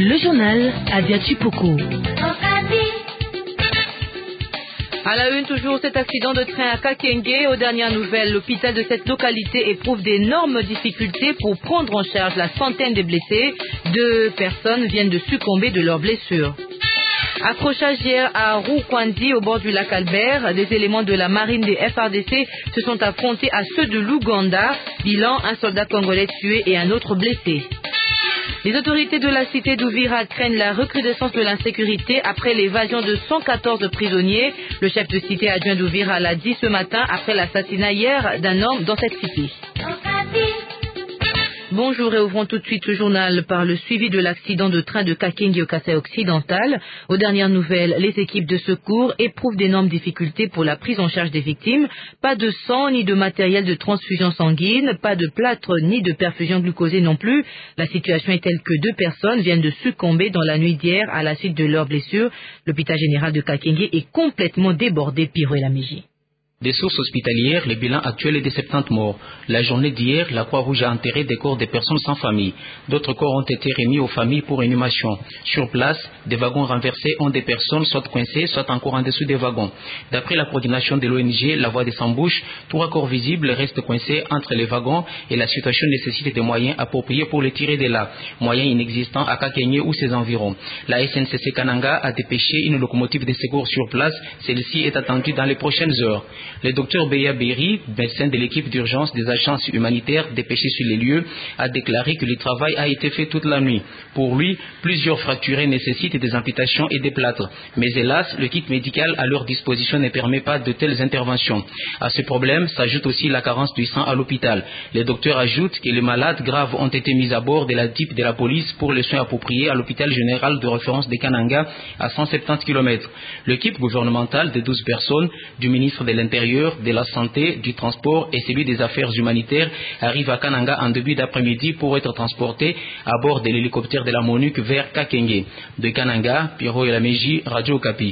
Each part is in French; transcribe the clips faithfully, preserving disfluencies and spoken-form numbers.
Le journal Adia Chipoko. À la une, toujours cet accident de train à Kakenge. Aux dernières nouvelles, l'hôpital de cette localité éprouve d'énormes difficultés pour prendre en charge la centaine de blessés. Deux personnes viennent de succomber de leurs blessures. Accrochage hier à Rukwandi au bord du lac Albert. Des éléments de la marine des F R D C se sont affrontés à ceux de l'Ouganda. Bilan, un soldat congolais tué et un autre blessé. Les autorités de la cité d'Ouvira craignent la recrudescence de l'insécurité après l'évasion de cent quatorze prisonniers. Le chef de cité adjoint d'Ouvira l'a dit ce matin après l'assassinat hier d'un homme dans cette cité. Bonjour et ouvrons tout de suite le journal par le suivi de l'accident de train de Kakenge au Kasaï occidental. Aux dernières nouvelles, les équipes de secours éprouvent d'énormes difficultés pour la prise en charge des victimes. Pas de sang ni de matériel de transfusion sanguine, pas de plâtre ni de perfusion glucosée non plus. La situation est telle que deux personnes viennent de succomber dans la nuit d'hier à la suite de leurs blessures. L'hôpital général de Kakenge est complètement débordé, Piro et la Mégie. Des sources hospitalières, le bilan actuel est de soixante-dix morts. La journée d'hier, la Croix-Rouge a enterré des corps des personnes sans famille. D'autres corps ont été remis aux familles pour inhumation. Sur place, des wagons renversés ont des personnes soit coincées, soit encore en dessous des wagons. D'après la coordination de l'O N G La Voix des Sans-Bouches, trois corps visibles restent coincés entre les wagons et la situation nécessite des moyens appropriés pour les tirer de là. Moyens inexistants à Kakenge ou ses environs. La S N C C Kananga a dépêché une locomotive de secours sur place. Celle-ci est attendue dans les prochaines heures. Le docteur Beya Berry, médecin de l'équipe d'urgence des agences humanitaires dépêché sur les lieux, a déclaré que le travail a été fait toute la nuit. Pour lui, plusieurs fracturés nécessitent des amputations et des plâtres. Mais hélas, le kit médical à leur disposition ne permet pas de telles interventions. À ce problème s'ajoute aussi la carence du sang à l'hôpital. Le docteur ajoute que les malades graves ont été mis à bord de la D I P de la police pour les soins appropriés à l'hôpital général de référence de Kananga à cent soixante-dix kilomètres. L'équipe gouvernementale de douze personnes, du ministre de l'Intérieur, de la Santé, du Transport et celui des Affaires humanitaires arrive à Kananga en début d'après-midi pour être transporté à bord de l'hélicoptère de la MONUC vers Kakenge. De Kananga, Piro et la Mégie, Radio Okapi.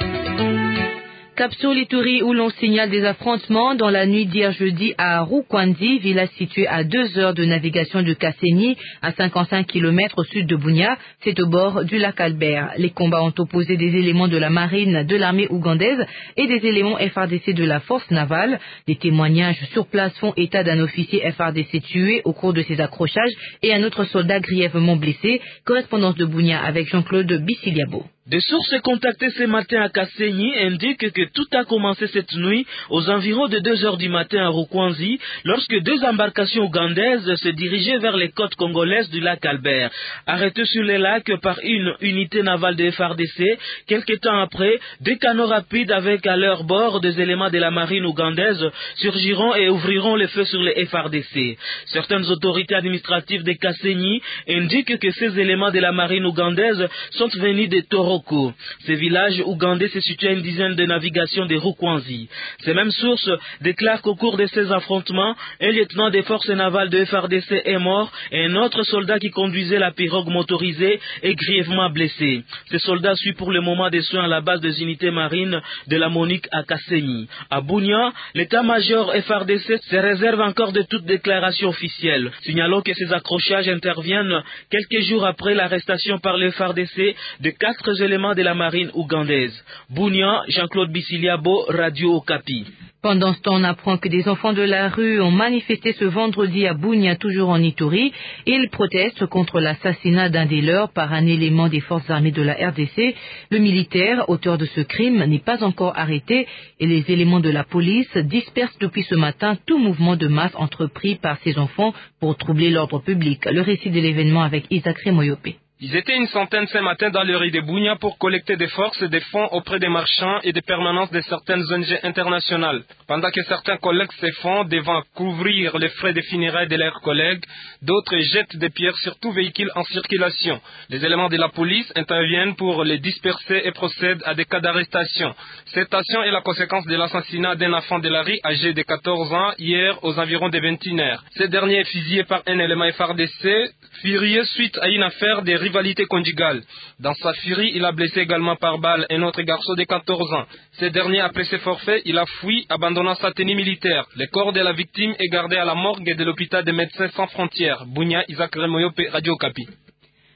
Cap sur l'Ituri où l'on signale des affrontements dans la nuit d'hier jeudi à Rukwandi, village situé à deux heures de navigation de Kasenyi, à cinquante-cinq kilomètres au sud de Bunia. C'est au bord du lac Albert. Les combats ont opposé des éléments de la marine de l'armée ougandaise et des éléments F R D C de la force navale. Des témoignages sur place font état d'un officier F R D C tué au cours de ces accrochages et un autre soldat grièvement blessé. Correspondance de Bunia avec Jean-Claude Bissiliabo. Des sources contactées ce matin à Kasenyi indiquent que tout a commencé cette nuit aux environs de deux heures du matin à Rukwandi lorsque deux embarcations ougandaises se dirigeaient vers les côtes congolaises du lac Albert. Arrêtées sur les lacs par une unité navale de F R D C, quelques temps après, deux canots rapides avec à leur bord des éléments de la marine ougandaise surgiront et ouvriront le feu sur les F R D C. Certaines autorités administratives de Kasenyi indiquent que ces éléments de la marine ougandaise sont venus de Toro. Ce village ougandais se situe à une dizaine de navigations de Rukwandi. Ces mêmes sources déclarent qu'au cours de ces affrontements, un lieutenant des forces navales de F R D C est mort et un autre soldat qui conduisait la pirogue motorisée est grièvement blessé. Ce soldat suit pour le moment des soins à la base des unités marines de la MONUC à Kasenyi. À Bunia, l'état-major F R D C se réserve encore de toute déclaration officielle. Signalons que ces accrochages interviennent quelques jours après l'arrestation par le F R D C de quatre éléments de la marine ougandaise. Bunia, Jean-Claude Bissiliabo, Radio Okapi. Pendant ce temps, on apprend que des enfants de la rue ont manifesté ce vendredi à Bunia, toujours en Ituri. Ils protestent contre l'assassinat d'un des leurs par un élément des forces armées de la R D C. Le militaire, auteur de ce crime, n'est pas encore arrêté et les éléments de la police dispersent depuis ce matin tout mouvement de masse entrepris par ces enfants pour troubler l'ordre public. Le récit de l'événement avec Isaac Remoyopé. Ils étaient une centaine ce matin dans le riz de Bunia pour collecter des forces et des fonds auprès des marchands et des permanences de certaines O N G internationales. Pendant que certains collectent ces fonds devant couvrir les frais de funérailles de leurs collègues, d'autres jettent des pierres sur tout véhicule en circulation. Les éléments de la police interviennent pour les disperser et procèdent à des cas d'arrestation. Cette action est la conséquence de l'assassinat d'un enfant de la rue âgé de quatorze ans hier aux environs de vingt et une heures. Ce dernier est fusillé par un élément F R D C, furieux suite à une affaire de rivalité conjugale. Dans sa furie, il a blessé également par balle un autre garçon de quatorze ans. Ce dernier, après ses forfaits, il a fui, abandonnant sa tenue militaire. Le corps de la victime est gardé à la morgue de l'hôpital des Médecins Sans Frontières. Bunia, Isaac Remoyope, Radio Okapi.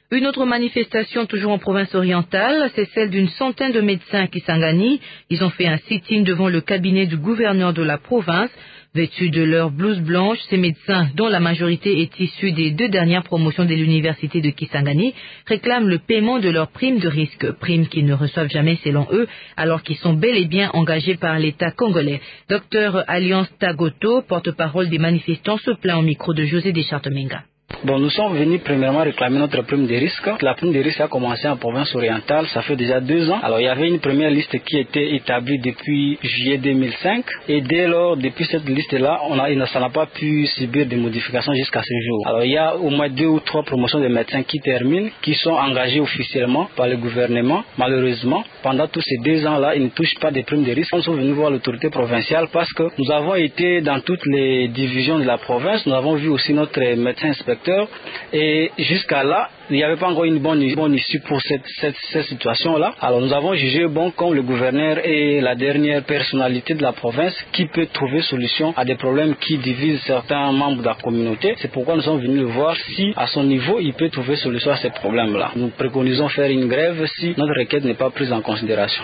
Une autre manifestation toujours en province orientale, c'est celle d'une centaine de médecins à Kisangani. Ils ont fait un sit-in devant le cabinet du gouverneur de la province. Vêtus de leur blouse blanche, ces médecins, dont la majorité est issue des deux dernières promotions de l'université de Kisangani, réclament le paiement de leurs primes de risque, primes qu'ils ne reçoivent jamais selon eux, alors qu'ils sont bel et bien engagés par l'État congolais. Docteur Alliance Tagoto, porte-parole des manifestants, se plaint au micro de José Deschartes-Menga. Bon, nous sommes venus premièrement réclamer notre prime de risque. La prime de risque a commencé en province orientale, ça fait déjà deux ans. Alors il y avait une première liste qui était établie depuis juillet deux mille cinq et dès lors, depuis cette liste-là, on a, ça n'a pas pu subir de modifications jusqu'à ce jour. Alors il y a au moins deux ou trois promotions de médecins qui terminent, qui sont engagés officiellement par le gouvernement. Malheureusement, pendant tous ces deux ans-là, ils ne touchent pas de prime de risque. Nous sommes venus voir l'autorité provinciale parce que nous avons été dans toutes les divisions de la province, nous avons vu aussi notre médecin inspecteur. Et jusqu'à là, il n'y avait pas encore une bonne, bonne issue pour cette, cette, cette situation-là. Alors nous avons jugé bon comme le gouverneur est la dernière personnalité de la province qui peut trouver solution à des problèmes qui divisent certains membres de la communauté. C'est pourquoi nous sommes venus le voir si à son niveau il peut trouver solution à ces problèmes-là. Nous préconisons faire une grève si notre requête n'est pas prise en considération.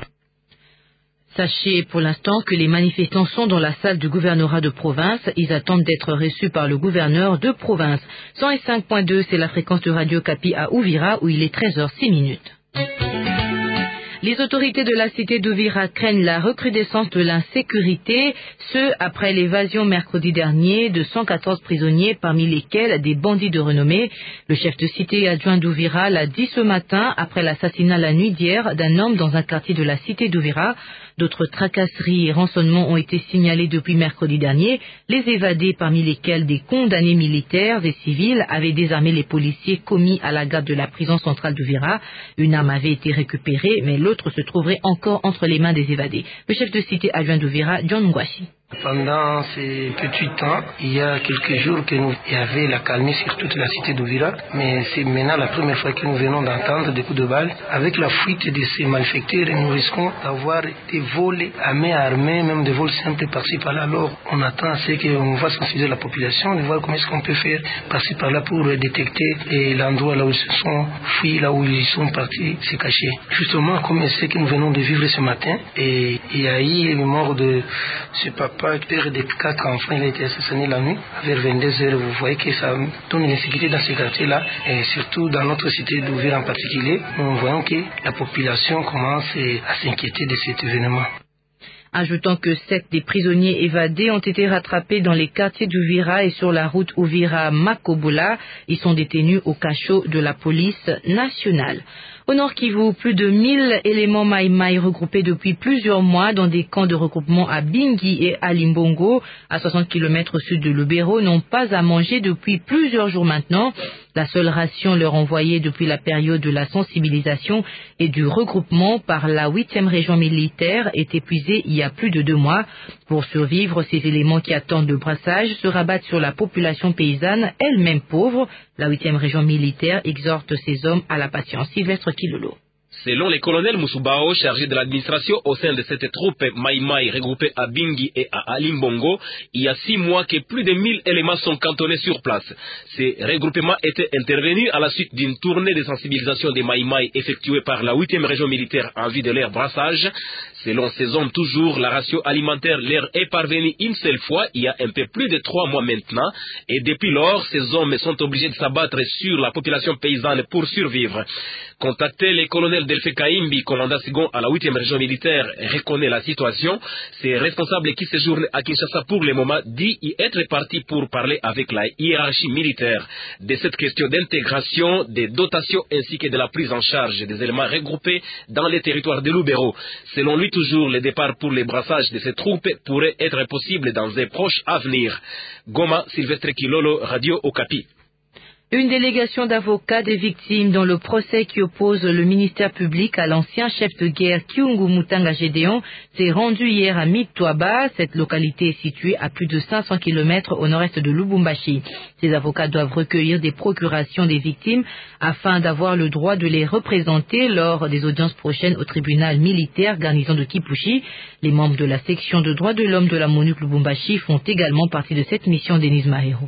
Sachez pour l'instant que les manifestants sont dans la salle du gouvernorat de province. Ils attendent d'être reçus par le gouverneur de province. cent cinq point deux, c'est la fréquence de Radio Kapi à Uvira où il est treize heures six minutes. Les autorités de la cité d'Uvira craignent la recrudescence de l'insécurité, ce après l'évasion mercredi dernier de cent quatorze prisonniers, parmi lesquels des bandits de renommée. Le chef de cité adjoint d'Uvira l'a dit ce matin après l'assassinat la nuit d'hier d'un homme dans un quartier de la cité d'Uvira. D'autres tracasseries et rançonnements ont été signalés depuis mercredi dernier. Les évadés, parmi lesquels des condamnés militaires et civils, avaient désarmé les policiers commis à la garde de la prison centrale d'Uvira. Une arme avait été récupérée, mais l'autre se trouverait encore entre les mains des évadés. Le chef de cité adjoint d'Uvira, John Ngwashi. Pendant ces petits temps, il y a quelques jours que nous il y avait la calmie sur toute la cité d'Uvira, mais c'est maintenant la première fois que nous venons d'entendre des coups de balle. Avec la fuite de ces malfaiteurs, nous risquons d'avoir des vols à main armée, même des vols simples par-ci par-là. Alors on attend à ce qu'on va sensibiliser la population, de voir comment est-ce qu'on peut faire par-ci par-là pour détecter l'endroit là où ils se sont fuis, là où ils sont partis se cacher. Justement, comme c'est que nous venons de vivre ce matin, et il y a eu le mort de ce papa, père de quatre enfants, il a été assassiné la nuit, vers vingt-deux heures. Vous voyez que ça donne une insécurité dans ces quartiers-là, et surtout dans notre cité d'Uvira en particulier. Nous voyons que la population commence à s'inquiéter de cet événement. Ajoutant que sept des prisonniers évadés ont été rattrapés dans les quartiers d'Uvira et sur la route Uvira-Makobola. Ils sont détenus au cachot de la police nationale. Au Nord Kivu, plus de mille éléments Maï-Maï regroupés depuis plusieurs mois dans des camps de regroupement à Bingi et à Limbongo, à soixante kilomètres au sud de Lubero, n'ont pas à manger depuis plusieurs jours maintenant. La seule ration leur envoyée depuis la période de la sensibilisation et du regroupement par la huitième région militaire est épuisée il y a plus de deux mois. Pour survivre, ces éléments qui attendent le brassage se rabattent sur la population paysanne, elle-même pauvre. La huitième région militaire exhorte ces hommes à la patience. Sylvestre Kilolo. Selon le colonel Moussoubao, chargé de l'administration au sein de cette troupe Maï-Maï regroupée à Bingi et à Alimbongo, il y a six mois que plus de mille éléments sont cantonnés sur place. Ces regroupements étaient intervenus à la suite d'une tournée de sensibilisation des Maï-Maï effectuée par la huitième région militaire en vue de leur brassage. Selon ces hommes toujours, la ration alimentaire leur est parvenue une seule fois, il y a un peu plus de trois mois maintenant, et depuis lors, ces hommes sont obligés de s'abattre sur la population paysanne pour survivre. Contacté le colonel Delphi Kaimbi, commandant second à la huitième région militaire, reconnaît la situation. Ces responsables qui séjournent à Kinshasa pour le moment dit y être partis pour parler avec la hiérarchie militaire de cette question d'intégration, des dotations ainsi que de la prise en charge des éléments regroupés dans les territoires de Lubero. Selon lui, toujours, le départ pour les brassages de ces troupes pourrait être possible dans un proche avenir. Goma, Sylvestre Kilolo, Radio Okapi. Une délégation d'avocats des victimes dans le procès qui oppose le ministère public à l'ancien chef de guerre Kyungu Mutanga Gédéon s'est rendue hier à Mitwaba. Cette localité est située à plus de cinq cents kilomètres au nord-est de Lubumbashi. Ces avocats doivent recueillir des procurations des victimes afin d'avoir le droit de les représenter lors des audiences prochaines au tribunal militaire garnison de Kipushi. Les membres de la section de droits de l'homme de la MONUC Lubumbashi font également partie de cette mission d'Enise Mahero.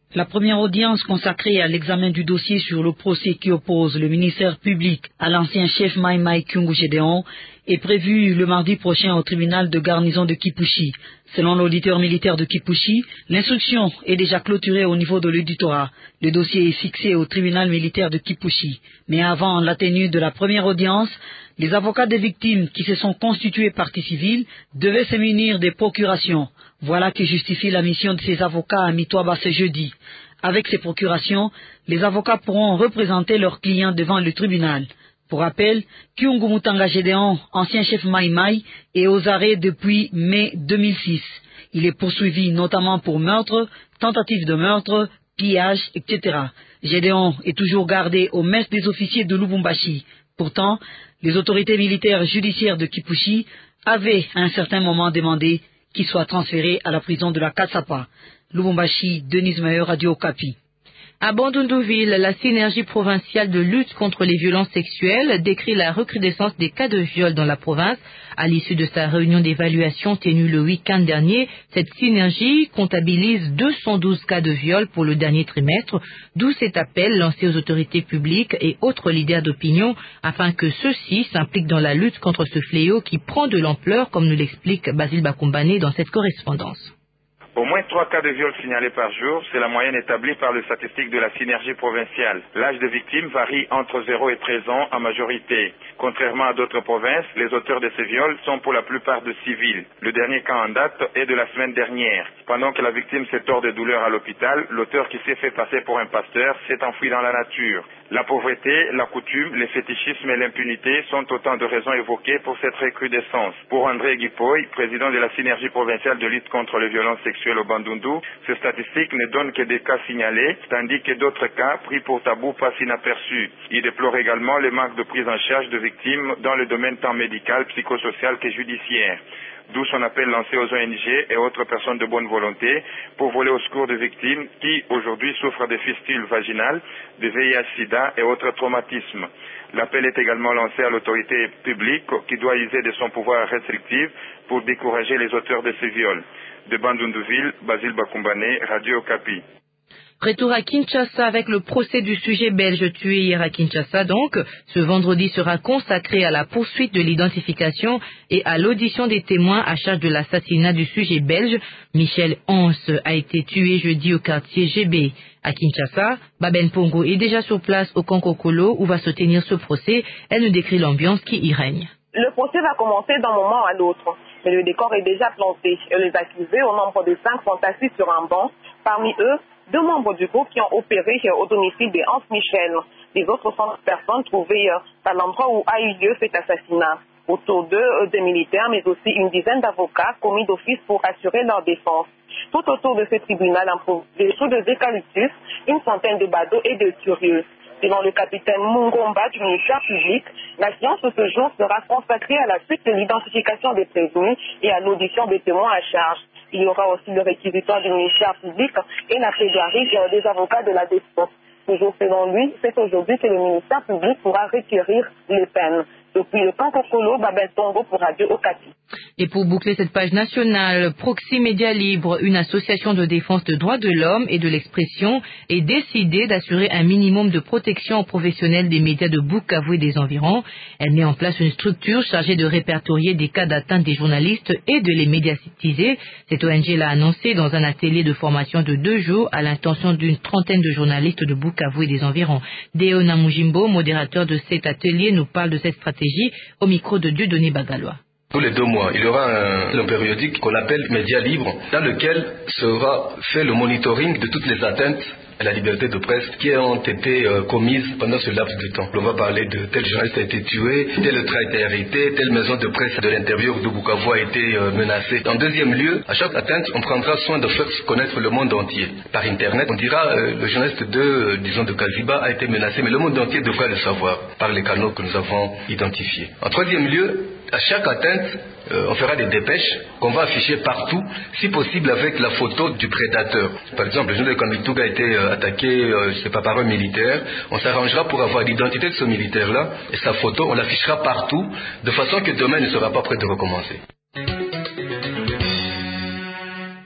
La première audience consacrée à l'examen du dossier sur le procès qui oppose le ministère public à l'ancien chef Mai Mai Kyungu Gédéon est prévue le mardi prochain au tribunal de garnison de Kipushi. Selon l'auditeur militaire de Kipushi, l'instruction est déjà clôturée au niveau de l'éditorat. Le dossier est fixé au tribunal militaire de Kipushi. Mais avant la tenue de la première audience, les avocats des victimes qui se sont constitués partie civile devaient se munir des procurations. Voilà qui justifie la mission de ces avocats à Mitwaba ce jeudi. Avec ces procurations, les avocats pourront représenter leurs clients devant le tribunal. Pour rappel, Kyungu Mutanga Gédéon, ancien chef Mai Mai, est aux arrêts depuis mai deux mille six. Il est poursuivi notamment pour meurtre, tentative de meurtre, pillage, et cetera. Gédéon est toujours gardé au mess des officiers de Lubumbashi. Pourtant, les autorités militaires judiciaires de Kipushi avaient à un certain moment demandé qu'il soit transféré à la prison de la Katsapa. Lubumbashi, Denise Mayer, Radio Okapi. À Bandundu-Ville, la synergie provinciale de lutte contre les violences sexuelles décrit la recrudescence des cas de viol dans la province. À l'issue de sa réunion d'évaluation tenue le week-end dernier, cette synergie comptabilise deux cent douze cas de viol pour le dernier trimestre, d'où cet appel lancé aux autorités publiques et autres leaders d'opinion afin que ceux-ci s'impliquent dans la lutte contre ce fléau qui prend de l'ampleur, comme nous l'explique Basile Bakumbane dans cette correspondance. Au moins trois cas de viol signalés par jour, c'est la moyenne établie par les statistiques de la synergie provinciale. L'âge des victimes varie entre zéro et treize ans en majorité. Contrairement à d'autres provinces, les auteurs de ces viols sont pour la plupart de civils. Le dernier cas en date est de la semaine dernière. Pendant que la victime s'est tort de douleur à l'hôpital, l'auteur qui s'est fait passer pour un pasteur s'est enfui dans la nature. La pauvreté, la coutume, les fétichismes et l'impunité sont autant de raisons évoquées pour cette recrudescence. Pour André Guipoy, président de la synergie provinciale de lutte contre les violences sexuelles au Bandundu, ces statistiques ne donnent que des cas signalés, tandis que d'autres cas pris pour tabou passent inaperçus. Il déplore également les manques de prise en charge de victimes dans le domaine tant médical, psychosocial que judiciaire. D'où son appel lancé aux O N G et autres personnes de bonne volonté pour voler au secours de victimes qui, aujourd'hui, souffrent de fistules vaginales, de V I H sida et autres traumatismes. L'appel est également lancé à l'autorité publique qui doit user de son pouvoir restrictif pour décourager les auteurs de ces viols. De Bandundu-Ville, Basile Bakumbane, Radio Okapi. Retour à Kinshasa avec le procès du sujet belge tué hier à Kinshasa. Donc, ce vendredi sera consacré à la poursuite de l'identification et à l'audition des témoins à charge de l'assassinat du sujet belge. Michel Hans a été tué jeudi au quartier G B. À Kinshasa, Baben Pongo est déjà sur place au Kankokolo où va se tenir ce procès. Elle nous décrit l'ambiance qui y règne. Le procès va commencer d'un moment à l'autre, mais le décor est déjà planté et les accusés au nombre de cinq sont assis sur un banc. Parmi eux, deux membres du groupe qui ont opéré au domicile de Hans Michel. Les autres sont des personnes trouvées à l'endroit où a eu lieu cet assassinat. Autour d'eux, des militaires, mais aussi une dizaine d'avocats commis d'office pour assurer leur défense. Tout autour de ce tribunal, des choux de eucalyptus, une centaine de badauds et de curieux. Selon le capitaine Mungomba du ministère public, la séance de ce jour sera consacrée à la suite de l'identification des prévenus et à l'audition des témoins à charge. Il y aura aussi le réquisitoire du ministère public et la plaidoirie des avocats de la défense. Toujours selon lui, c'est aujourd'hui que le ministère public pourra requérir les peines. Depuis le Kankokolo, Babel Tongo pour Radio Okapi. Et pour boucler cette page nationale, Proxy Média Libre, une association de défense des droits de l'homme et de l'expression, est décidée d'assurer un minimum de protection aux professionnels des médias de Bukavu et des environs. Elle met en place une structure chargée de répertorier des cas d'atteinte des journalistes et de les médiatiser. Cette O N G l'a annoncé dans un atelier de formation de deux jours à l'intention d'une trentaine de journalistes de Bukavu et des environs. Deo Namujimbo, modérateur de cet atelier, nous parle de cette stratégie au micro de Dieudonné Bagalois. Tous les deux mois, il y aura un, un périodique qu'on appelle Média Libre, dans lequel sera fait le monitoring de toutes les atteintes à la liberté de presse qui ont été euh, commises pendant ce laps de temps. On va parler de tel journaliste a été tué, tel train a été arrêté, telle maison de presse de l'intérieur de Bukavu a été euh, menacée. En deuxième lieu, à chaque atteinte, on prendra soin de faire connaître le monde entier. Par Internet, on dira euh, le journaliste de, euh, disons, de Kaziba a été menacé, mais le monde entier devra le savoir par les canaux que nous avons identifiés. En troisième lieu, à chaque atteinte, euh, on fera des dépêches qu'on va afficher partout, si possible avec la photo du prédateur. Par exemple, le journal de Kamituga a été euh, attaqué, euh, je sais pas, par un militaire. On s'arrangera pour avoir l'identité de ce militaire-là et sa photo, on l'affichera partout, de façon que demain ne sera pas prêt de recommencer.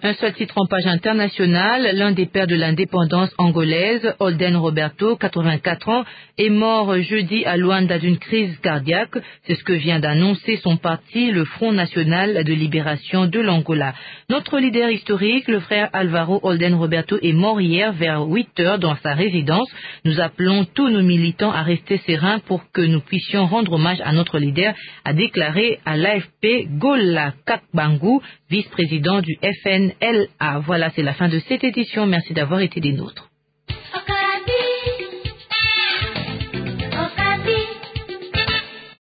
Un seul titre en page internationale, l'un des pères de l'indépendance angolaise, Holden Roberto, quatre-vingt-quatre ans, est mort jeudi à Luanda d'une crise cardiaque. C'est ce que vient d'annoncer son parti, le Front National de Libération de l'Angola. Notre leader historique, le frère Alvaro Holden Roberto, est mort hier vers huit heures dans sa résidence. Nous appelons tous nos militants à rester sereins pour que nous puissions rendre hommage à notre leader, a déclaré à l'A F P Gola Kakbangu, vice-président du F N L A. Voilà, c'est la fin de cette édition. Merci d'avoir été des nôtres.